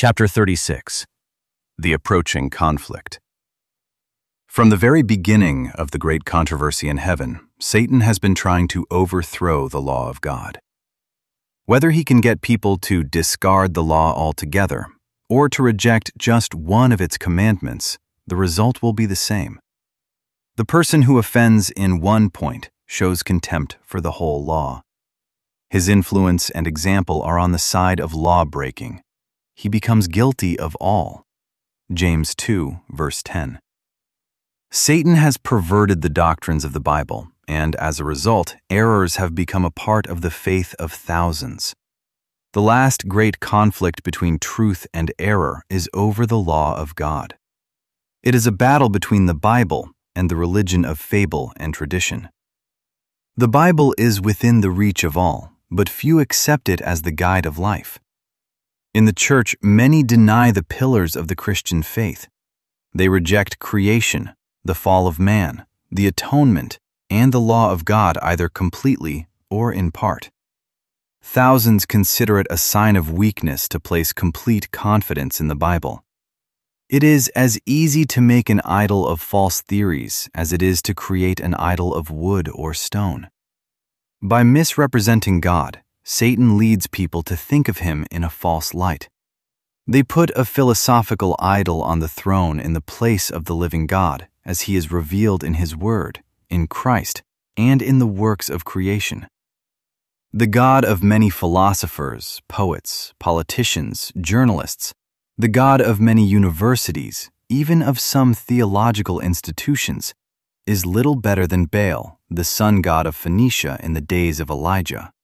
Chapter 36. The Approaching Conflict. From the very beginning of the great controversy in heaven, Satan has been trying to overthrow the law of God. Whether he can get people to discard the law altogether, or to reject just one of its commandments, the result will be the same. The person who offends in one point shows contempt for the whole law. His influence and example are on the side of law-breaking. He becomes guilty of all. James 2, verse 10. Satan has perverted the doctrines of the Bible, and as a result, errors have become a part of the faith of thousands. The last great conflict between truth and error is over the law of God. It is a battle between the Bible and the religion of fable and tradition. The Bible is within the reach of all, but few accept it as the guide of life. In the church, many deny the pillars of the Christian faith. They reject creation, the fall of man, the atonement, and the law of God either completely or in part. Thousands consider it a sign of weakness to place complete confidence in the Bible. It is as easy to make an idol of false theories as it is to create an idol of wood or stone. By misrepresenting God, Satan leads people to think of him in a false light. They put a philosophical idol on the throne in the place of the living God, as he is revealed in his word, in Christ, and in the works of creation. The God of many philosophers, poets, politicians, journalists, the God of many universities, even of some theological institutions, is little better than Baal, the sun god of Phoenicia in the days of Elijah.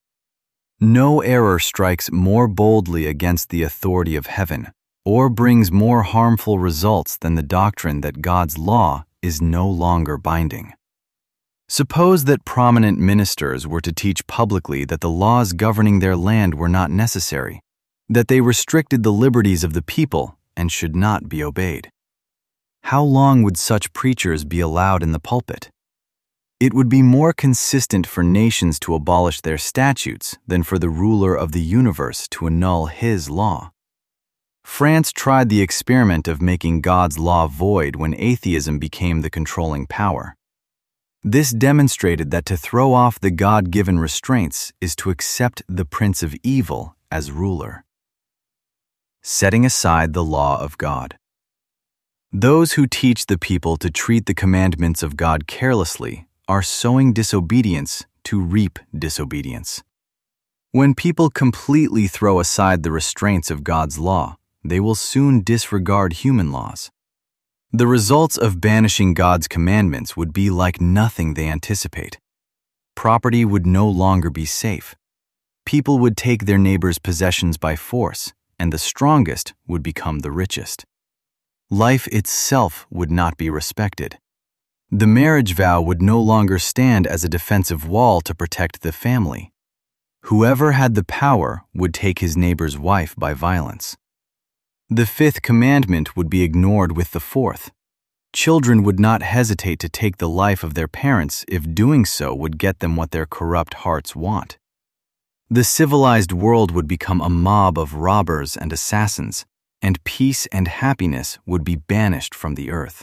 No error strikes more boldly against the authority of heaven, or brings more harmful results than the doctrine that God's law is no longer binding. Suppose that prominent ministers were to teach publicly that the laws governing their land were not necessary, that they restricted the liberties of the people and should not be obeyed. How long would such preachers be allowed in the pulpit? It would be more consistent for nations to abolish their statutes than for the ruler of the universe to annul his law. France tried the experiment of making God's law void when atheism became the controlling power. This demonstrated that to throw off the God-given restraints is to accept the prince of evil as ruler. Setting aside the law of God. Those who teach the people to treat the commandments of God carelessly are sowing disobedience to reap disobedience. When people completely throw aside the restraints of God's law, they will soon disregard human laws. The results of banishing God's commandments would be like nothing they anticipate. Property would no longer be safe. People would take their neighbors' possessions by force, and the strongest would become the richest. Life itself would not be respected. The marriage vow would no longer stand as a defensive wall to protect the family. Whoever had the power would take his neighbor's wife by violence. The fifth commandment would be ignored with the fourth. Children would not hesitate to take the life of their parents if doing so would get them what their corrupt hearts want. The civilized world would become a mob of robbers and assassins, and peace and happiness would be banished from the earth.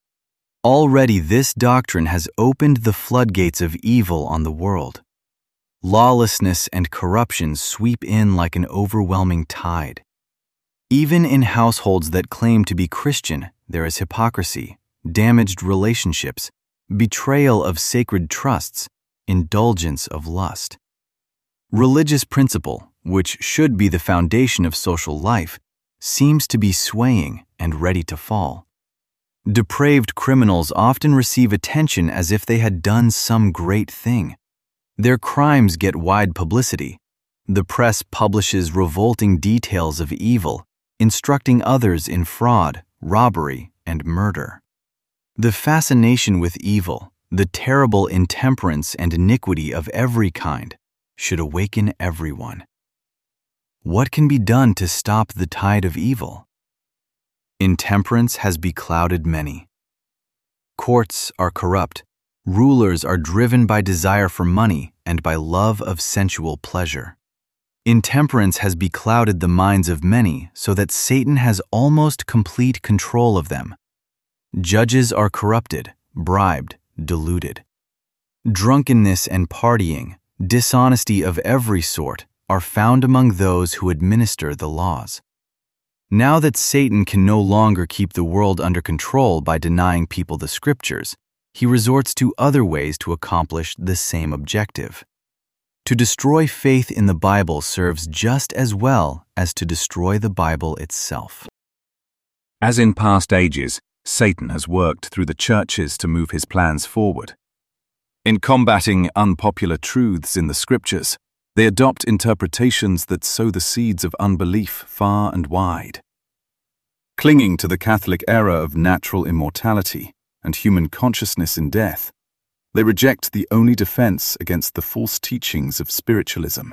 Already this doctrine has opened the floodgates of evil on the world. Lawlessness and corruption sweep in like an overwhelming tide. Even in households that claim to be Christian, there is hypocrisy, damaged relationships, betrayal of sacred trusts, indulgence of lust. Religious principle, which should be the foundation of social life, seems to be swaying and ready to fall. Depraved criminals often receive attention as if they had done some great thing. Their crimes get wide publicity. The press publishes revolting details of evil, instructing others in fraud, robbery, and murder. The fascination with evil, the terrible intemperance and iniquity of every kind, should awaken everyone. What can be done to stop the tide of evil? Intemperance has beclouded many. Courts are corrupt. Rulers are driven by desire for money and by love of sensual pleasure. Intemperance has beclouded the minds of many so that Satan has almost complete control of them. Judges are corrupted, bribed, deluded. Drunkenness and partying, dishonesty of every sort, are found among those who administer the laws. Now that Satan can no longer keep the world under control by denying people the scriptures, he resorts to other ways to accomplish the same objective. To destroy faith in the Bible serves just as well as to destroy the Bible itself. As in past ages, Satan has worked through the churches to move his plans forward. In combating unpopular truths in the scriptures, they adopt interpretations that sow the seeds of unbelief far and wide. Clinging to the Catholic error of natural immortality and human consciousness in death, they reject the only defense against the false teachings of spiritualism.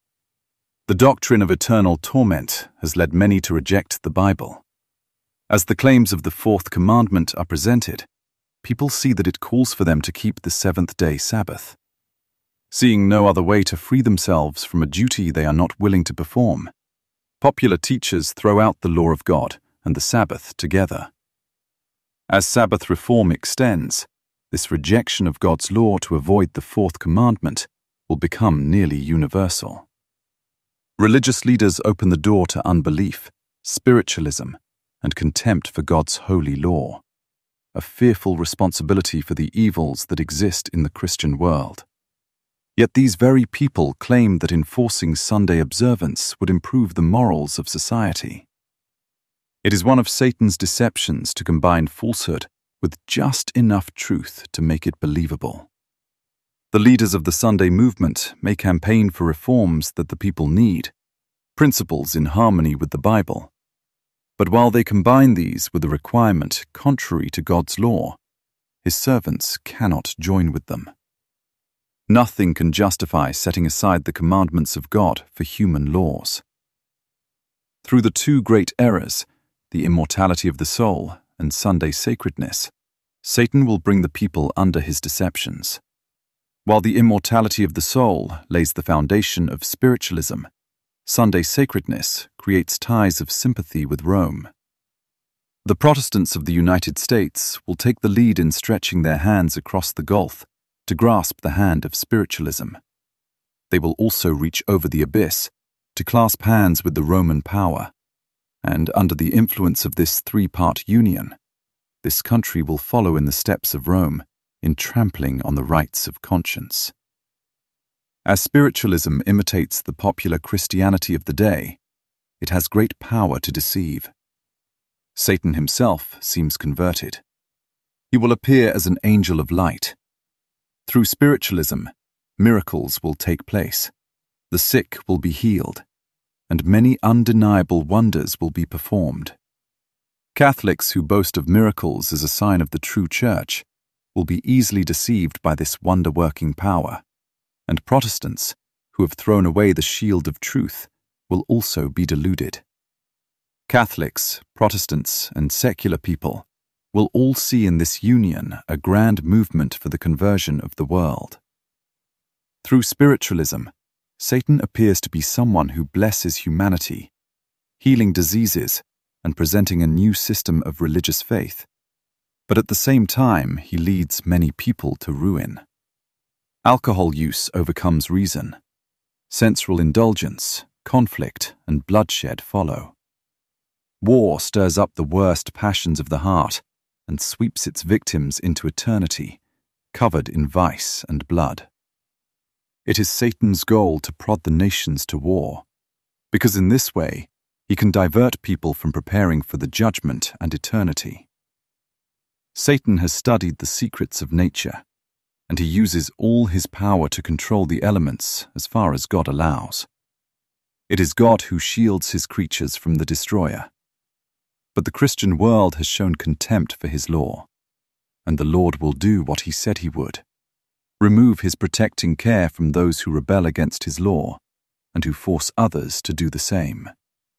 The doctrine of eternal torment has led many to reject the Bible. As the claims of the fourth commandment are presented, people see that it calls for them to keep the seventh-day Sabbath. Seeing no other way to free themselves from a duty they are not willing to perform, popular teachers throw out the law of God and the Sabbath together. As Sabbath reform extends, this rejection of God's law to avoid the fourth commandment will become nearly universal. Religious leaders open the door to unbelief, spiritualism, and contempt for God's holy law, a fearful responsibility for the evils that exist in the Christian world. Yet these very people claim that enforcing Sunday observance would improve the morals of society. It is one of Satan's deceptions to combine falsehood with just enough truth to make it believable. The leaders of the Sunday movement may campaign for reforms that the people need, principles in harmony with the Bible. But while they combine these with a requirement contrary to God's law, his servants cannot join with them. Nothing can justify setting aside the commandments of God for human laws. Through the two great errors, the immortality of the soul and Sunday sacredness, Satan will bring the people under his deceptions. While the immortality of the soul lays the foundation of spiritualism, Sunday sacredness creates ties of sympathy with Rome. The Protestants of the United States will take the lead in stretching their hands across the gulf to grasp the hand of spiritualism. They will also reach over the abyss to clasp hands with the Roman power, and under the influence of this three-part union, this country will follow in the steps of Rome in trampling on the rights of conscience. As spiritualism imitates the popular Christianity of the day, it has great power to deceive. Satan himself seems converted. He will appear as an angel of light. Through spiritualism, miracles will take place, the sick will be healed, and many undeniable wonders will be performed. Catholics who boast of miracles as a sign of the true church will be easily deceived by this wonder-working power, and Protestants who have thrown away the shield of truth will also be deluded. Catholics, Protestants, and secular people will all see in this union a grand movement for the conversion of the world. Through spiritualism, Satan appears to be someone who blesses humanity, healing diseases and presenting a new system of religious faith. But at the same time, he leads many people to ruin. Alcohol use overcomes reason. Sensual indulgence, conflict, and bloodshed follow. War stirs up the worst passions of the heart and sweeps its victims into eternity, covered in vice and blood. It is Satan's goal to prod the nations to war, because in this way he can divert people from preparing for the judgment and eternity. Satan has studied the secrets of nature, and he uses all his power to control the elements as far as God allows. It is God who shields his creatures from the destroyer. But the Christian world has shown contempt for his law, and the Lord will do what he said he would: remove his protecting care from those who rebel against his law and who force others to do the same.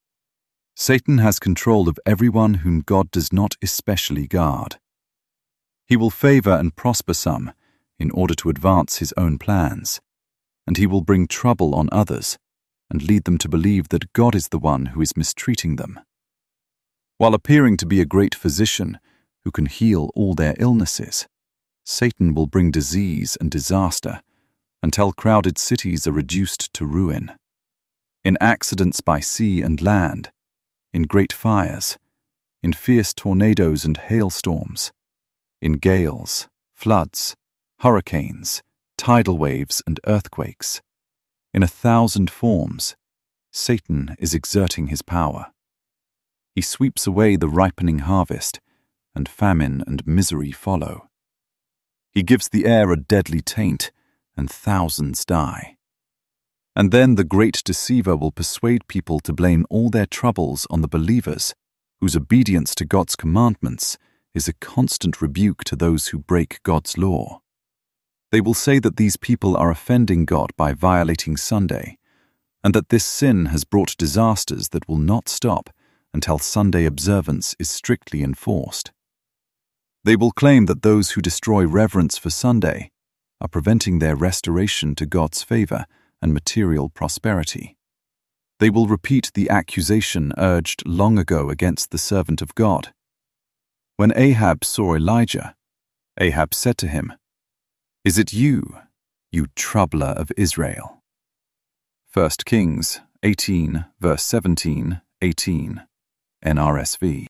Satan has control of everyone whom God does not especially guard. He will favor and prosper some in order to advance his own plans, and he will bring trouble on others and lead them to believe that God is the one who is mistreating them. While appearing to be a great physician who can heal all their illnesses, Satan will bring disease and disaster until crowded cities are reduced to ruin. In accidents by sea and land, in great fires, in fierce tornadoes and hailstorms, in gales, floods, hurricanes, tidal waves and earthquakes, in 1,000 forms, Satan is exerting his power. He sweeps away the ripening harvest, and famine and misery follow. He gives the air a deadly taint, and thousands die. And then the great deceiver will persuade people to blame all their troubles on the believers, whose obedience to God's commandments is a constant rebuke to those who break God's law. They will say that these people are offending God by violating Sunday, and that this sin has brought disasters that will not stop until Sunday observance is strictly enforced. They will claim that those who destroy reverence for Sunday are preventing their restoration to God's favor and material prosperity. They will repeat the accusation urged long ago against the servant of God. When Ahab saw Elijah, Ahab said to him, "Is it you, you troubler of Israel?" 1 Kings 18, verse 17, 18, NRSV.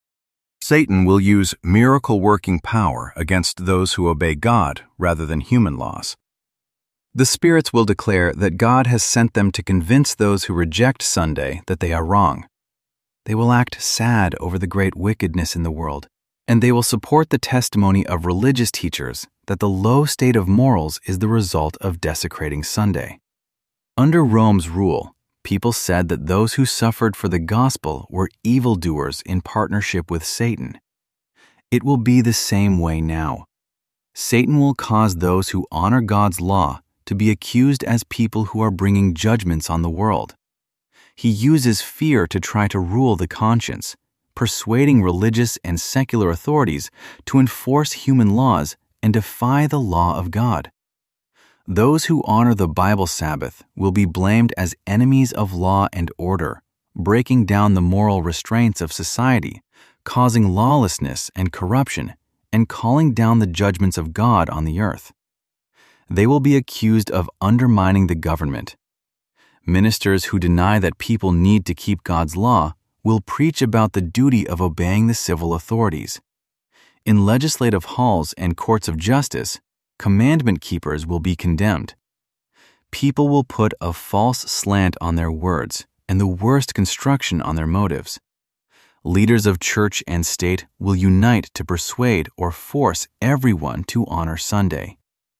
Satan will use miracle-working power against those who obey God rather than human laws. The spirits will declare that God has sent them to convince those who reject Sunday that they are wrong. They will act sad over the great wickedness in the world, and they will support the testimony of religious teachers that the low state of morals is the result of desecrating Sunday. Under Rome's rule, people said that those who suffered for the gospel were evildoers in partnership with Satan. It will be the same way now. Satan will cause those who honor God's law to be accused as people who are bringing judgments on the world. He uses fear to try to rule the conscience, persuading religious and secular authorities to enforce human laws and defy the law of God. Those who honor the Bible Sabbath will be blamed as enemies of law and order, breaking down the moral restraints of society, causing lawlessness and corruption, and calling down the judgments of God on the earth. They will be accused of undermining the government. Ministers who deny that people need to keep God's law will preach about the duty of obeying the civil authorities. In legislative halls and courts of justice, commandment keepers will be condemned. People will put a false slant on their words and the worst construction on their motives. Leaders of church and state will unite to persuade or force everyone to honor Sunday.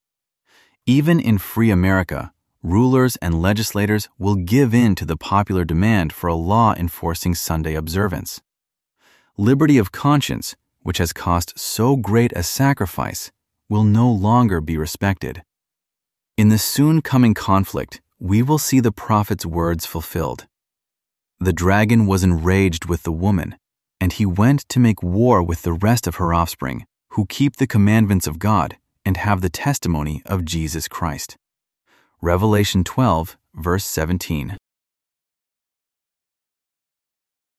Even in free America, rulers and legislators will give in to the popular demand for a law enforcing Sunday observance. Liberty of conscience, which has cost so great a sacrifice, will no longer be respected. In the soon coming conflict, we will see the prophet's words fulfilled. The dragon was enraged with the woman, and he went to make war with the rest of her offspring, who keep the commandments of God and have the testimony of Jesus Christ. Revelation 12, verse 17.